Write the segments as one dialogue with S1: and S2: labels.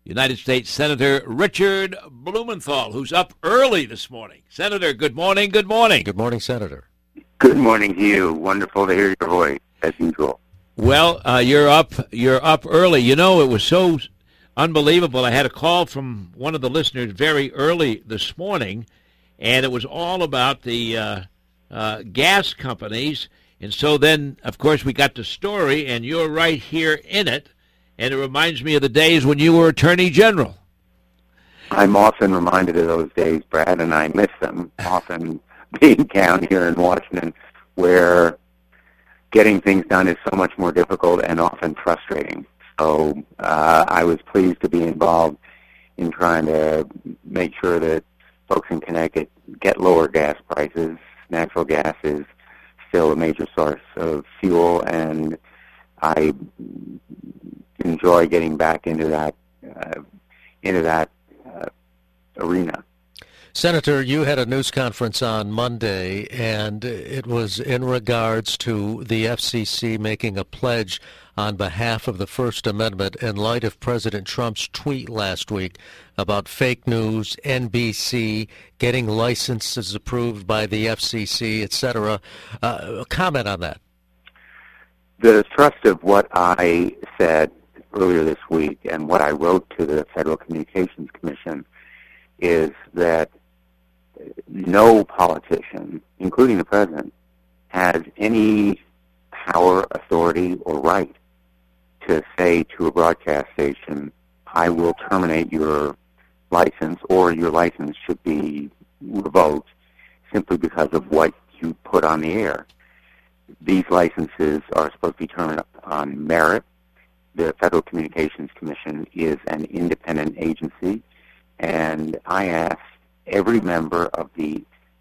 S1: United States Senator Richard Blumenthal, who's up early this morning. Senator, good morning, good morning.
S2: Good morning, Senator.
S3: Good morning to you. Wonderful to hear your voice, as usual.
S1: Well, you're up early. You know, it was so unbelievable. I had a call from one of the listeners very early this morning, and it was all about the gas companies. And so then, of course, we got the story, and you're right here in it. And it reminds me of the days when you were Attorney General.
S3: I'm often reminded of those days, Brad, and I miss them, often being down here in Washington, where getting things done is so much more difficult and often frustrating. So I was pleased to be involved in trying to make sure that folks in Connecticut get lower gas prices. Natural gas is still a major source of fuel, and I enjoy getting back into that arena.
S2: Senator, you had a news conference on Monday, and it was in regards to the FCC making a pledge on behalf of the First Amendment in light of President Trump's tweet last week about fake news, NBC, getting licenses approved by the FCC, etc. Comment on that.
S3: The thrust of what I said earlier this week and what I wrote to the Federal Communications Commission is that no politician, including the president, has any power, authority, or right to say to a broadcast station, I will terminate your license, or your license should be revoked simply because of what you put on the air. These licenses are supposed to be determined on merit. The Federal Communications Commission is an independent agency, and I asked every member of the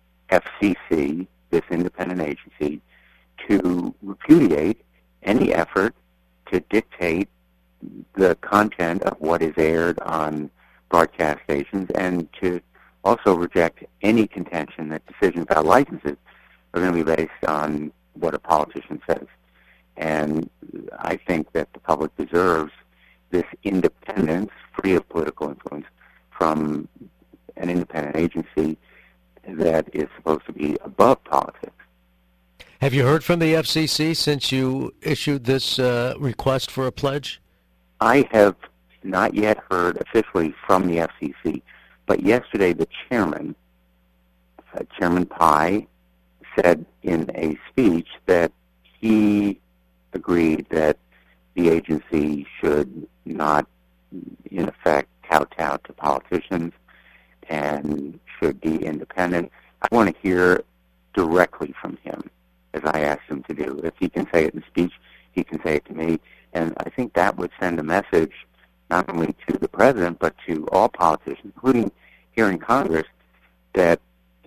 S3: FCC, this independent agency, to repudiate any effort to dictate the content of what is aired on broadcast stations, and to also reject any contention that decisions about licenses are going to be based on what a politician says. And I think that the public deserves this independence, free of political influence, from an independent agency that is supposed to be above politics.
S2: Have you heard from the FCC since you issued this request for a pledge?
S3: I have not yet heard officially from the FCC, but yesterday the chairman, Chairman Pai, said in a speech that he agreed that the agency should not, in effect, kowtow to politicians and should be independent. I want to hear directly from him, as I asked him to do. If he can say it in speech, he can say it to me. And I think that would send a message not only to the president, but to all politicians, including here in Congress, that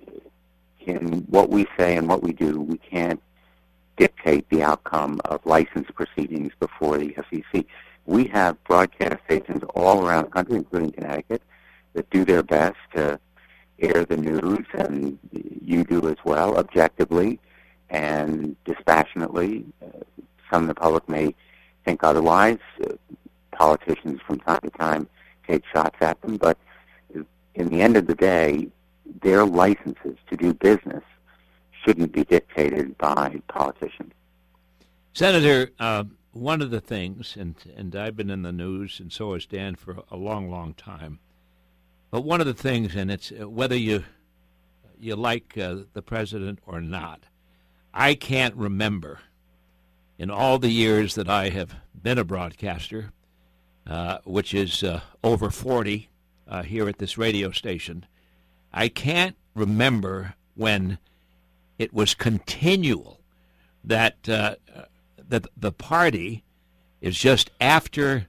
S3: in what we say and what we do, we can't dictate the outcome of license proceedings before the FCC. We have broadcast stations all around the country, including Connecticut, that do their best to air the news, and you do as well, objectively and dispassionately. Some of the public may think otherwise. Politicians from time to time take shots at them, but in the end of the day, their licenses to do business shouldn't be dictated by politicians.
S1: Senator, one of the things, and I've been in the news, and so has Dan, for a long, long time, but one of the things, and it's whether you like the president or not, I can't remember in all the years that I have been a broadcaster, which is over 40 here at this radio station, I can't remember when it was continual that the party is just after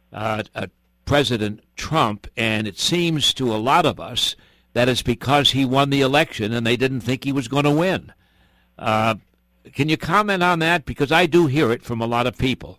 S1: President Trump, and it seems to a lot of us that it's because he won the election and they didn't think he was going to win. Can you comment on that? Because I do hear it from a lot of people.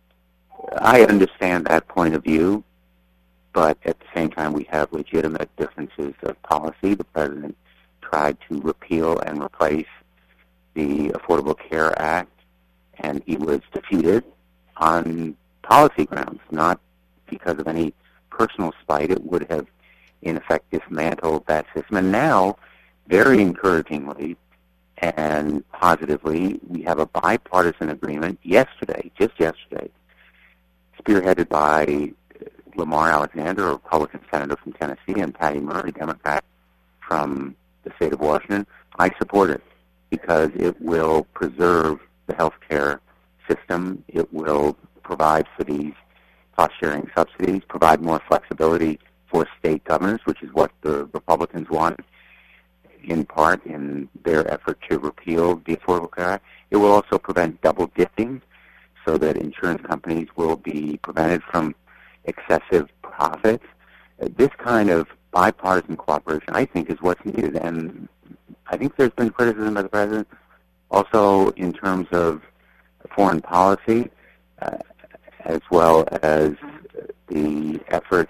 S3: I understand that point of view, but at the same time we have legitimate differences of policy. The president tried to repeal and replace the Affordable Care Act, and he was defeated on policy grounds, not because of any personal spite. It would have, in effect, dismantled that system. And now, very encouragingly and positively, we have a bipartisan agreement just yesterday, spearheaded by Lamar Alexander, a Republican senator from Tennessee, and Patty Murray, Democrat from the state of Washington. I support it because it will preserve the health care system. It will provide for these cost-sharing subsidies, provide more flexibility for state governors, which is what the Republicans want, in part in their effort to repeal the Affordable Care Act. It will also prevent double dipping so that insurance companies will be prevented from excessive profits. This kind of bipartisan cooperation, I think, is what's needed. And I think there's been criticism by the president also in terms of foreign policy, as well as the efforts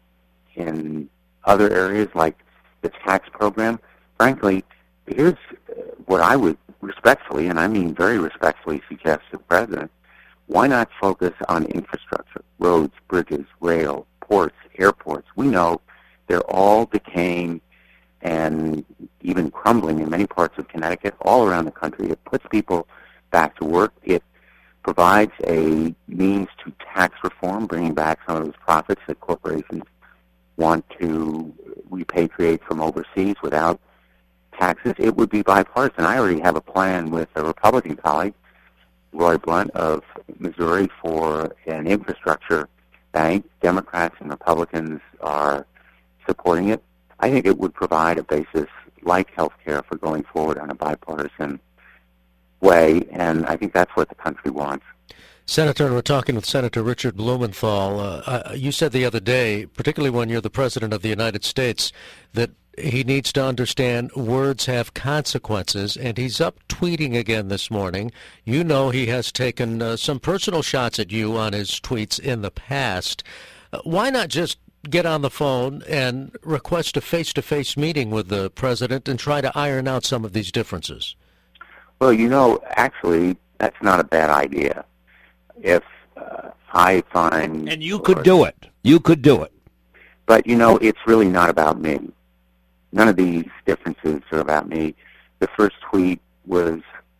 S3: in other areas like the tax program. Frankly, here's what I would respectfully, and I mean very respectfully, suggest to the president: why not focus on infrastructure, roads, bridges, rail, ports, airports? We know they're all decaying and even crumbling in many parts of Connecticut, all around the country. It puts people back to work. It provides a means to tax reform, bringing back some of those profits that corporations want to repatriate from overseas without taxes. It would be bipartisan. I already have a plan with a Republican colleague, Roy Blunt of Missouri, for an infrastructure bank. Democrats and Republicans are supporting it. I think it would provide a basis like health care for going forward on a bipartisan way, and I think that's what the country wants.
S2: Senator, we're talking with Senator Richard Blumenthal. You said the other day, particularly when you're the President of the United States, that he needs to understand words have consequences, and he's up tweeting again this morning. You know he has taken some personal shots at you on his tweets in the past. Why not just get on the phone and request a face-to-face meeting with the President and try to iron out some of these differences?
S3: Well, actually, that's not a bad idea. If I find...
S1: And you could do it. You could do it.
S3: But, it's really not about me. None of these differences are about me. The first tweet was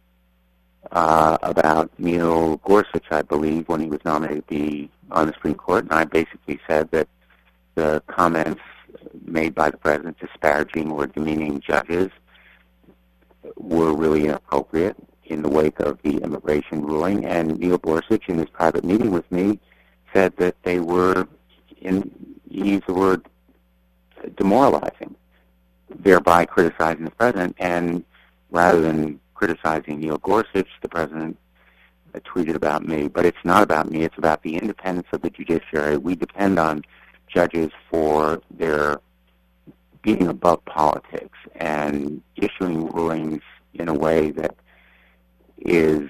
S3: about Neil Gorsuch, I believe, when he was nominated to be on the Supreme Court, and I basically said that the comments made by the president disparaging or demeaning judges were really inappropriate in the wake of the immigration ruling, and Neil Gorsuch, in his private meeting with me, said that they were, he used the word demoralizing, thereby criticizing the president. And rather than criticizing Neil Gorsuch, the president tweeted about me. But it's not about me. It's about the independence of the judiciary. We depend on judges for their being above politics and issuing rulings in a way that is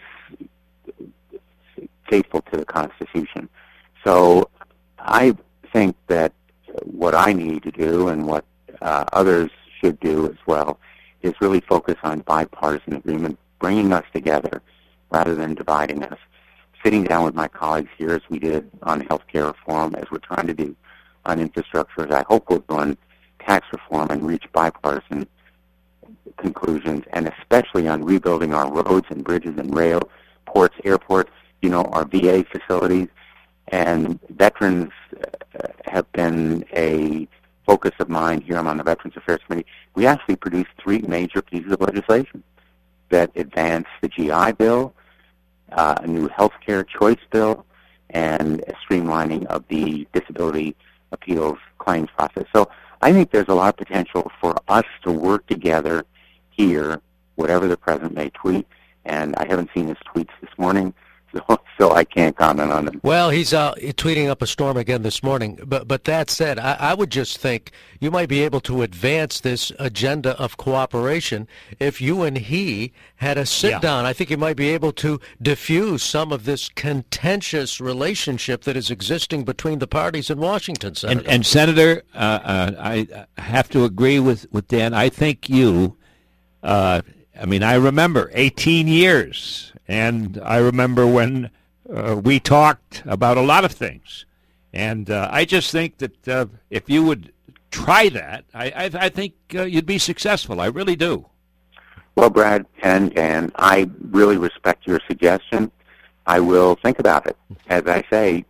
S3: faithful to the Constitution. So I think that what I need to do and what others should do as well is really focus on bipartisan agreement, bringing us together rather than dividing us. Sitting down with my colleagues here, as we did on health care reform, as we're trying to do on infrastructure, as I hope we'll do on tax reform, and reach bipartisan conclusions, and especially on rebuilding our roads and bridges and rail, ports, airports, our VA facilities. And veterans have been a focus of mine here. I'm on the Veterans Affairs Committee. We actually produced 3 major pieces of legislation that advance the GI Bill, a new health care choice bill, and a streamlining of the disability appeals claims process. So I think there's a lot of potential for us to work together here, whatever the president may tweet. And I haven't seen his tweets this morning, so I can't comment on them.
S2: Well, he's tweeting up a storm again this morning. But that said, I would just think you might be able to advance this agenda of cooperation if you and he had a sit-down. I think you might be able to diffuse some of this contentious relationship that is existing between the parties in Washington, Senator.
S1: And Senator, I have to agree with Dan. I think you, I remember 18 years. And I remember when we talked about a lot of things. And I just think that if you would try that, I think you'd be successful. I really do.
S3: Well, Brad and Dan, I really respect your suggestion. I will think about it. As I say,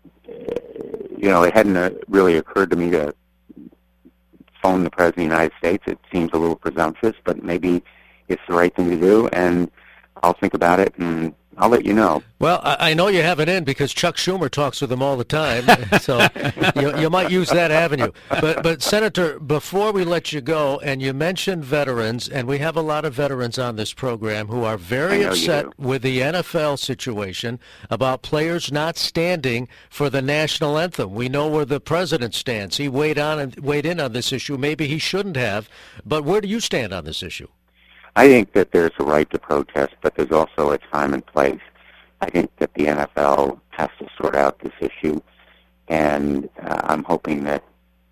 S3: it hadn't really occurred to me to phone the President of the United States. It seems a little presumptuous, but maybe it's the right thing to do, and I'll think about it, and I'll let you know.
S2: Well, I know you have it in because Chuck Schumer talks with him all the time, so you might use that avenue. But Senator, before we let you go, and you mentioned veterans, and we have a lot of veterans on this program who are very upset with the NFL situation about players not standing for the national anthem. We know where the president stands. He weighed in on this issue. Maybe he shouldn't have, but where do you stand on this issue?
S3: I think that there's a right to protest, but there's also a time and place. I think that the NFL has to sort out this issue, and I'm hoping that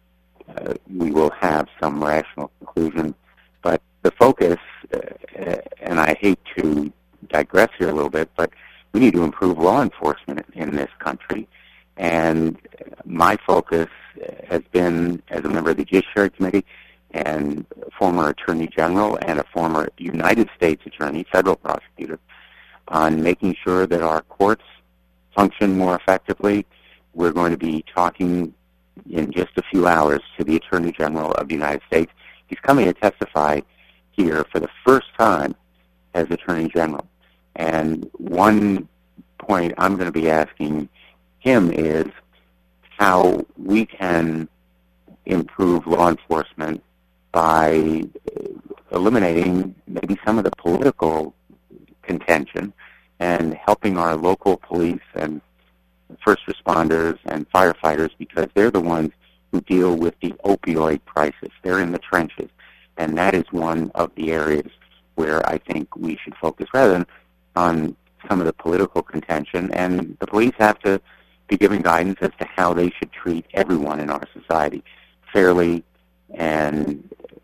S3: we will have some rational conclusion. But the focus, and I hate to digress here a little bit, but we need to improve law enforcement in this country. And my focus has been, as a member of the Judiciary Committee, and former Attorney General and a former United States Attorney, federal prosecutor, on making sure that our courts function more effectively. We're going to be talking in just a few hours to the Attorney General of the United States. He's coming to testify here for the first time as Attorney General. And one point I'm going to be asking him is how we can improve law enforcement by eliminating maybe some of the political contention and helping our local police and first responders and firefighters, because they're the ones who deal with the opioid crisis. They're in the trenches, and that is one of the areas where I think we should focus rather than on some of the political contention. And the police have to be giving guidance as to how they should treat everyone in our society fairly and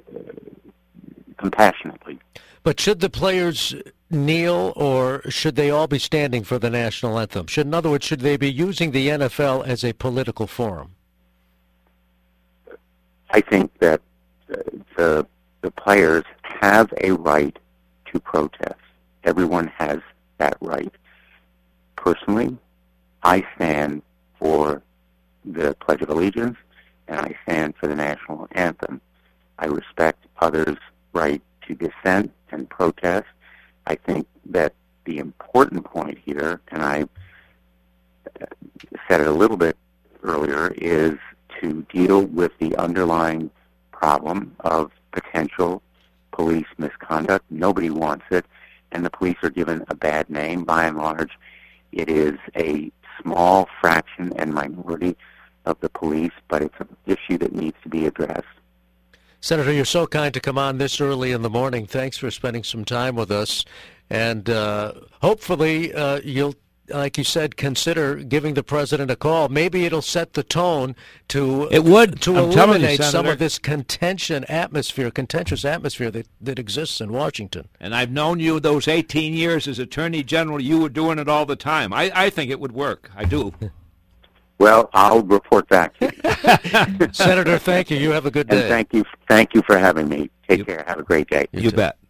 S3: compassionately.
S2: But should the players kneel, or should they all be standing for the national anthem? In other words, should they be using the NFL as a political forum?
S3: I think that the players have a right to protest. Everyone has that right. Personally, I stand for the Pledge of Allegiance, and I stand for the national anthem. I respect others' right to dissent and protest. I think that the important point here, and I said it a little bit earlier, is to deal with the underlying problem of potential police misconduct. Nobody wants it, and the police are given a bad name. By and large, it is a small fraction and minority of the police, but it's an issue that needs to be addressed.
S2: Senator, you're so kind to come on this early in the morning. Thanks for spending some time with us. And hopefully you'll, like you said, consider giving the president a call. Maybe it'll set the tone to eliminate some of this contentious atmosphere that exists in Washington.
S1: And I've known you those 18 years as Attorney General. You were doing it all the time. I think it would work. I do.
S3: Well, I'll report back to you.
S2: Senator, thank you. You have a good day.
S3: And thank you for having me. Take care. Have a great day.
S1: You bet.